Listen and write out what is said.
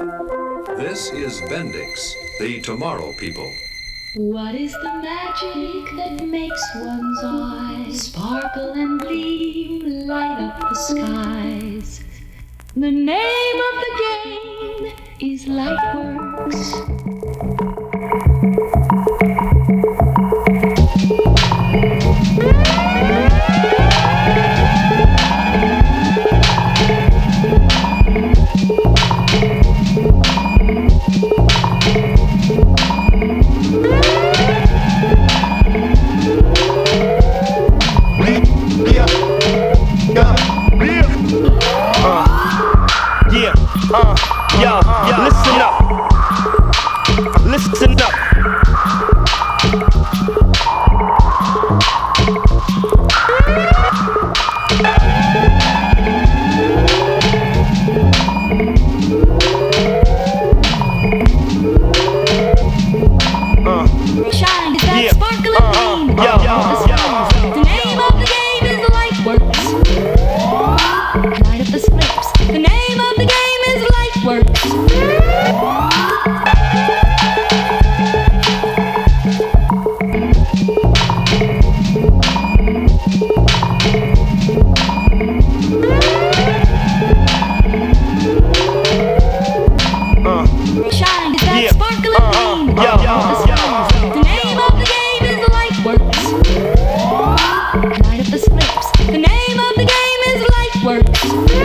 This is Bendix, the Tomorrow People. What is the magic that makes one's eyes sparkle and gleam, light up the skies? The name of the game is Lightworks. Listen up. Listen up. Shine, that sparkle and gleam. The name of the game is Lightworks. Light up the slips. The name of the game is Lightworks. Shine, that sparkle and gleam. The name of the game is Lightworks. Light up the slips. The name of the game is Lightworks.